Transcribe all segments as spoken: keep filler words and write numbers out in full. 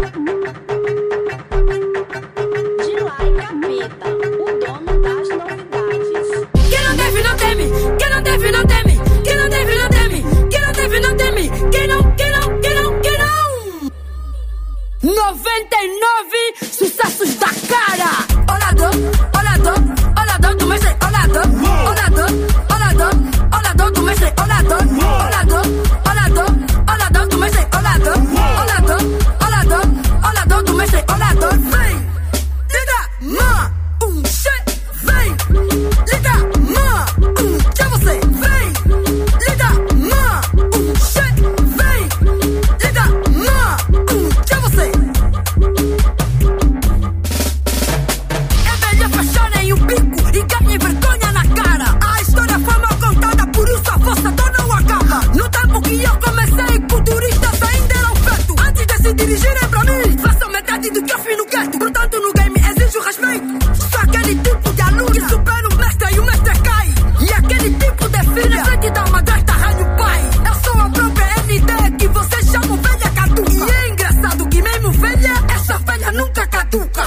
noventa e nove sucessos da cara. Olador, olador, olador do mestre, olador, olador, olador, olador do mestre, olador, olador, olador, olador do mestre, olador, olador, olador, olador do mestre, olador. Vem, liga, ma, um che, vem, liga, ma, um que você, vem, liga, ma, um che, vem, liga, ma, um que você. Fecharem o bico e ganhem vergonha na cara. A história foi mal contada, por isso a vossa dor não acaba. No tempo que eu comecei, culturistas ainda eram fetos. Antes de se dirigirem pra mim, façam metade do que eu fiz no gueto. Portanto no game exijo respeito. Sou aquele tipo de aluno que supera o mestre e o mestre cai. E aquele tipo de filho na frente da madrasta raio pai. Eu sou a própria N D que vocês chamam velha caduca. E é engraçado que mesmo velha, essa velha nunca caduca.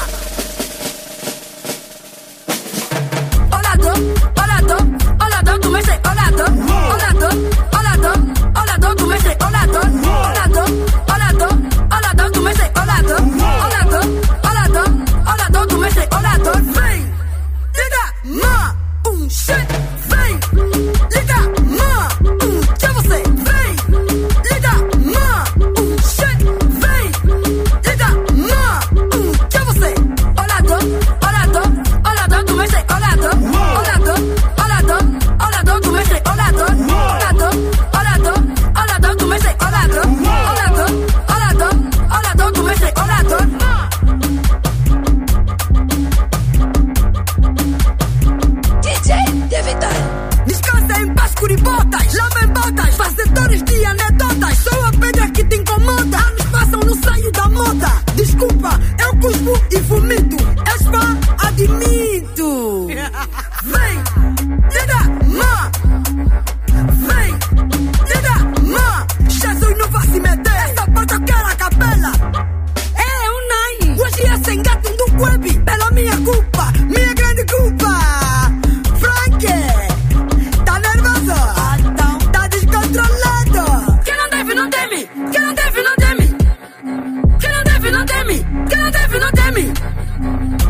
Olador, olador do mestre, olador, olador, olador, olador do mestre, olador, olador, olador, olador do mestre, olador, olador, olador, olador do mestre, olador. Vem, liga, ma, um che, vem, liga, ma, um que você, vem, liga, ma, um che, vem, liga, ma, um que você. Olador, olador, olador do mestre, olador. Olador, olador, olador do mestre, olador, olador, olador, olador do mestre, olador, olador, olador, olador do mestre, olador. D J Devital. Descansa em paz, curibotas, lavem botas, fazedores de anedotas. Sou a pedra que te incomoda. Anos passam no saio da moda. Desculpa, eu cuspo e vomito. És fã, admito. Vem, liga, ma, vem, liga, ma. Jesus não vai se meter. Essa parte eu quero a capela. É um nai. Hoje é sem gato do web. Pela minha culpa, minha grande culpa. Frank, tá nervoso? Tá descontrolado. Quem não deve não teme. Quem não deve não teme. Quem não deve não teme. Quem não deve não teme.